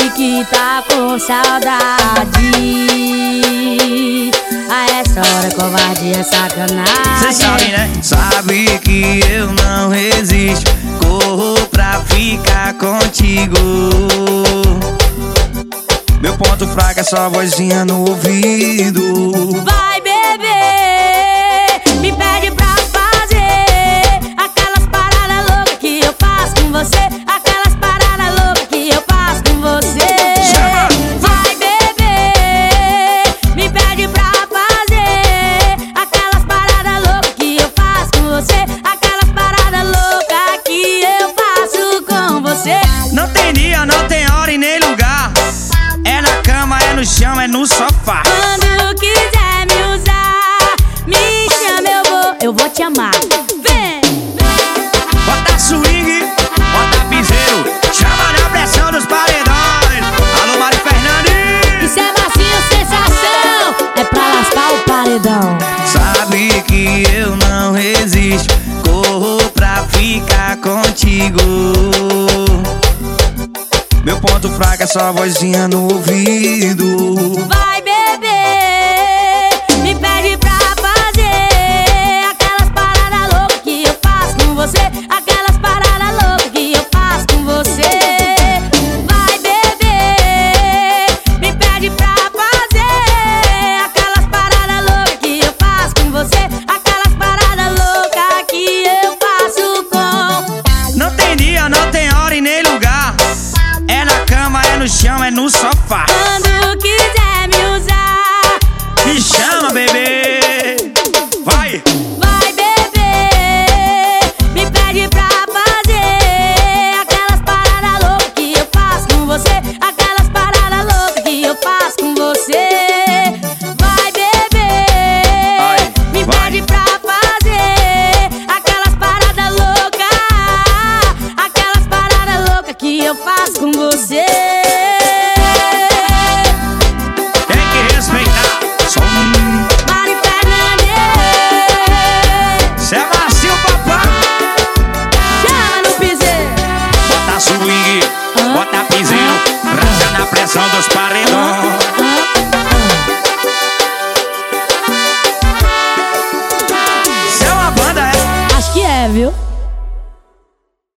que tá com saudade. A essa hora covardia é sacanagem. Cê sabe, né? Sabe que eu não resisto, corro pra ficar contigo. Meu ponto fraco é só vozinha no ouvido. Vai beber, me pede pra fazer aquelas paradas loucas que eu faço com você. Aquelas paradas loucas que eu faço com você. Vai beber, me pede pra fazer aquelas paradas loucas que eu faço com você. Aquelas paradas loucas que eu faço com você. Não tem dia, não tem hora e nem lugar. É na cama, é no chão, é no sofá. Quando quiser me usar, me chama, eu vou te amar. Vem! Bota swing, bota piseiro, chama na pressão dos paredões. Alô, Mari Fernandes. Isso é macio, sensação, é pra lascar o paredão. Sabe que eu não resisto, corro pra ficar contigo. Meu ponto fraco é só vozinha no ouvido. Vai beber, me pede pra fazer aquelas paradas loucas que eu faço com você. Aquelas paradas loucas que eu faço com você. Vai beber, me pede pra fazer aquelas paradas loucas que eu faço com você. Aquelas paradas loucas que eu faço com. Não tem dia, não tem hora e nem lugar. É na cama, é no chão, é no sofá. Quando quiser me usar, Me chama, bebê. Vai! vai beber, me pede pra fazer aquelas paradas loucas que eu faço com você. Aquelas paradas loucas que eu faço com você. Vai beber, me pede pra fazer aquelas paradas loucas. Aquelas paradas loucas que eu faço com você.